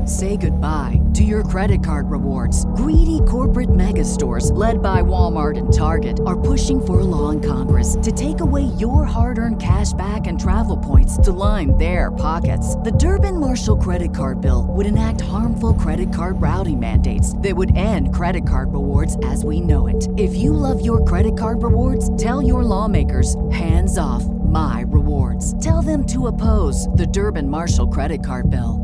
Say goodbye to your credit card rewards. Greedy corporate mega stores, led by Walmart and Target, are pushing for a law in Congress to take away your hard-earned cash back and travel points to line their pockets. The Durbin-Marshall credit card bill would enact harmful credit card routing mandates that would end credit card rewards as we know it. If you love your credit card rewards, tell your lawmakers, hands off my rewards. Tell them to oppose the Durbin-Marshall credit card bill.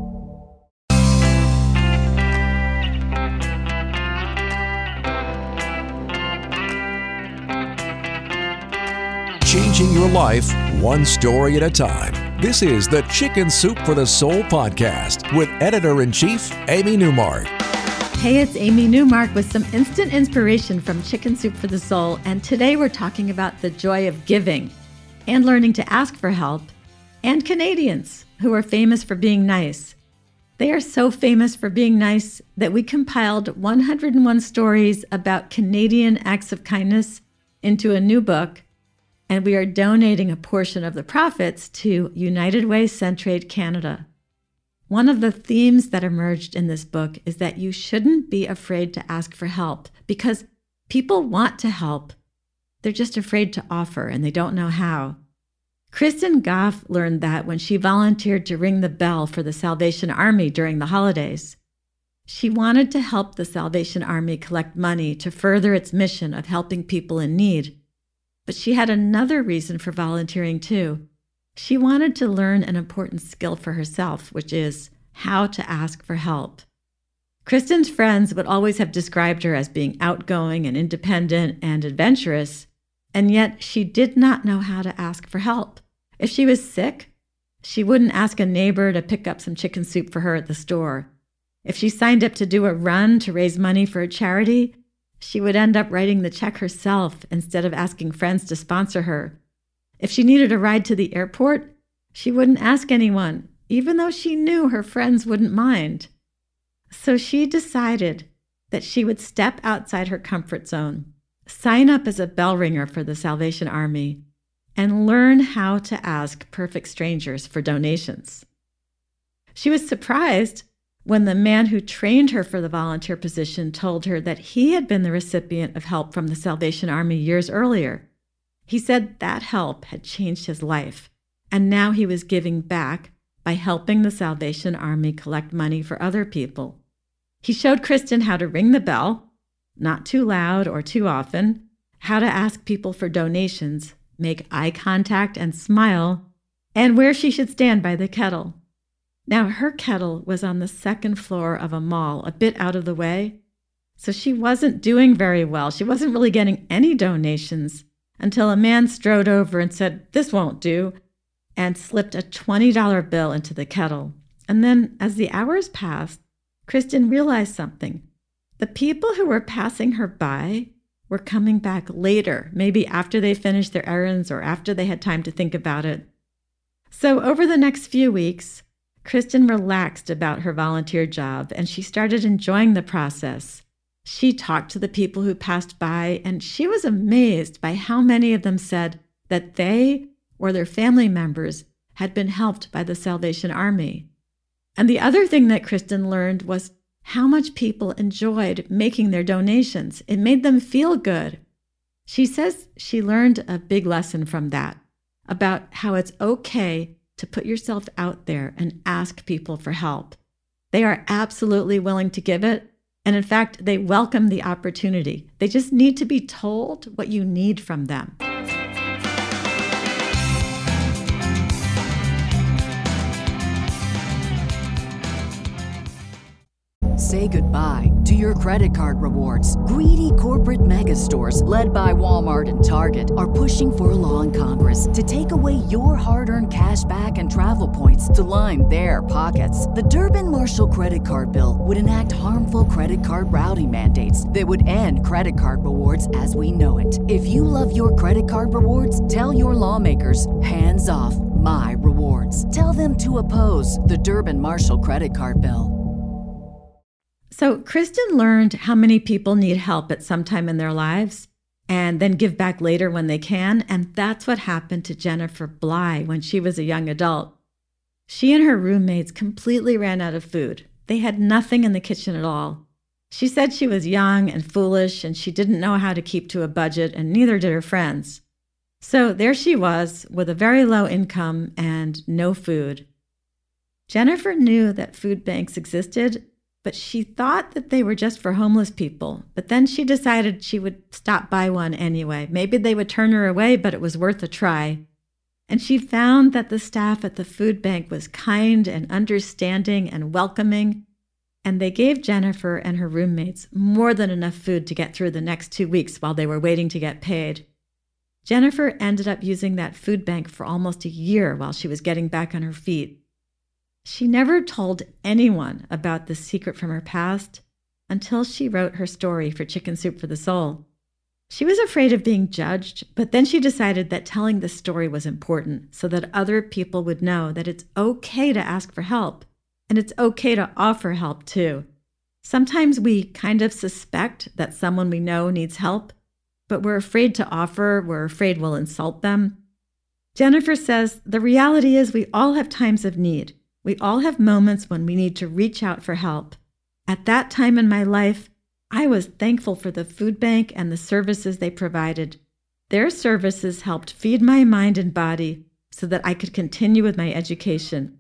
Changing your life one story at a time. This is the Chicken Soup for the Soul podcast with Editor-in-Chief Amy Newmark. Hey, it's Amy Newmark with some instant inspiration from Chicken Soup for the Soul. And today we're talking about the joy of giving and learning to ask for help, and Canadians who are famous for being nice. They are so famous for being nice that we compiled 101 stories about Canadian acts of kindness into a new book, and we are donating a portion of the profits to United Way Centraide Canada. One of the themes that emerged in this book is that you shouldn't be afraid to ask for help because people want to help. They're just afraid to offer and they don't know how. Kristen Goff learned that when she volunteered to ring the bell for the Salvation Army during the holidays. She wanted to help the Salvation Army collect money to further its mission of helping people in need. But she had another reason for volunteering too. She wanted to learn an important skill for herself, which is how to ask for help. Kristen's friends would always have described her as being outgoing and independent and adventurous, and yet she did not know how to ask for help. If she was sick, she wouldn't ask a neighbor to pick up some chicken soup for her at the store. If she signed up to do a run to raise money for a charity, she would end up writing the check herself instead of asking friends to sponsor her. If she needed a ride to the airport, she wouldn't ask anyone, even though she knew her friends wouldn't mind. So she decided that she would step outside her comfort zone, sign up as a bell ringer for the Salvation Army, and learn how to ask perfect strangers for donations. She was surprised when the man who trained her for the volunteer position told her that he had been the recipient of help from the Salvation Army years earlier. He said that help had changed his life, and now he was giving back by helping the Salvation Army collect money for other people. He showed Kristen how to ring the bell, not too loud or too often, how to ask people for donations, make eye contact and smile, and where she should stand by the kettle. Now, her kettle was on the second floor of a mall, a bit out of the way, so she wasn't doing very well. She wasn't really getting any donations until a man strode over and said, "This won't do," and slipped a $20 bill into the kettle. And then, as the hours passed, Kristen realized something. The people who were passing her by were coming back later, maybe after they finished their errands or after they had time to think about it. So over the next few weeks, Kristen relaxed about her volunteer job, and she started enjoying the process. She talked to the people who passed by, and she was amazed by how many of them said that they or their family members had been helped by the Salvation Army. And the other thing that Kristen learned was how much people enjoyed making their donations. It made them feel good. She says she learned a big lesson from that, about how it's okay to put yourself out there and ask people for help. They are absolutely willing to give it, and in fact, they welcome the opportunity. They just need to be told what you need from them. Say goodbye to your credit card rewards. Greedy corporate mega stores, led by Walmart and Target, are pushing for a law in Congress to take away your hard-earned cash back and travel points to line their pockets. The Durbin-Marshall credit card bill would enact harmful credit card routing mandates that would end credit card rewards as we know it. If you love your credit card rewards, tell your lawmakers, hands off my rewards. Tell them to oppose the Durbin-Marshall credit card bill. So Kristen learned how many people need help at some time in their lives and then give back later when they can. And that's what happened to Jennifer Bly when she was a young adult. She and her roommates completely ran out of food, They had nothing in the kitchen at all. She said she was young and foolish, and she didn't know how to keep to a budget, and neither did her friends. So there she was, with a very low income and no food. Jennifer knew that food banks existed, but she thought that they were just for homeless people. But then she decided she would stop by one anyway. Maybe they would turn her away, but it was worth a try. And she found that the staff at the food bank was kind and understanding and welcoming, and they gave Jennifer and her roommates more than enough food to get through the next 2 weeks while they were waiting to get paid. Jennifer ended up using that food bank for almost a year while she was getting back on her feet. She never told anyone about this secret from her past until she wrote her story for Chicken Soup for the Soul. She was afraid of being judged, but then she decided that telling this story was important so that other people would know that it's okay to ask for help, and it's okay to offer help too. Sometimes we kind of suspect that someone we know needs help, but we're afraid to offer, we're afraid we'll insult them. Jennifer says the reality is we all have times of need. We all have moments when we need to reach out for help. At that time in my life, I was thankful for the food bank and the services they provided. Their services helped feed my mind and body so that I could continue with my education.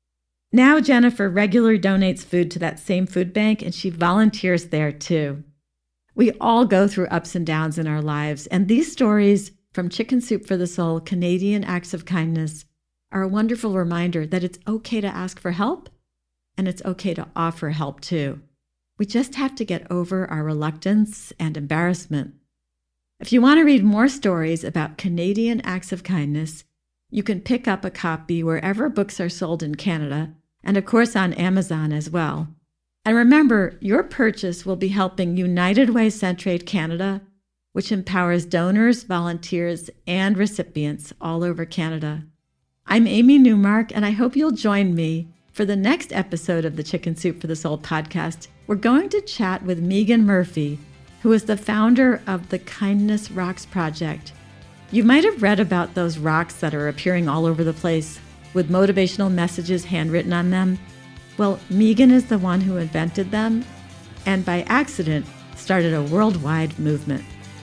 Now Jennifer regularly donates food to that same food bank, and she volunteers there too. We all go through ups and downs in our lives, and these stories from Chicken Soup for the Soul, Canadian Acts of Kindness, are a wonderful reminder that it's okay to ask for help, and it's okay to offer help too. We just have to get over our reluctance and embarrassment. If you want to read more stories about Canadian Acts of Kindness, you can pick up a copy wherever books are sold in Canada, and of course on Amazon as well. And remember, your purchase will be helping United Way Centraide Canada, which empowers donors, volunteers, and recipients all over Canada. I'm Amy Newmark, and I hope you'll join me for the next episode of the Chicken Soup for the Soul podcast. We're going to chat with Megan Murphy, who is the founder of the Kindness Rocks Project. You might have read about those rocks that are appearing all over the place with motivational messages handwritten on them. Well, Megan is the one who invented them and by accident started a worldwide movement.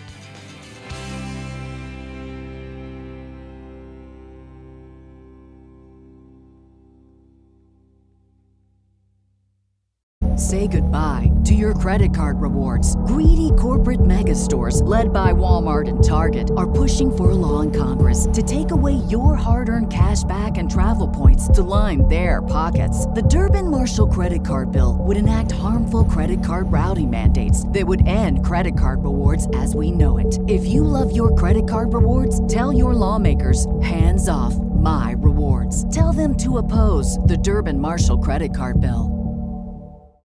Say goodbye to your credit card rewards. Greedy corporate mega stores, led by Walmart and Target, are pushing for a law in Congress to take away your hard-earned cash back and travel points to line their pockets. The Durbin-Marshall credit card bill would enact harmful credit card routing mandates that would end credit card rewards as we know it. If you love your credit card rewards, tell your lawmakers, hands off my rewards. Tell them to oppose the Durbin-Marshall credit card bill.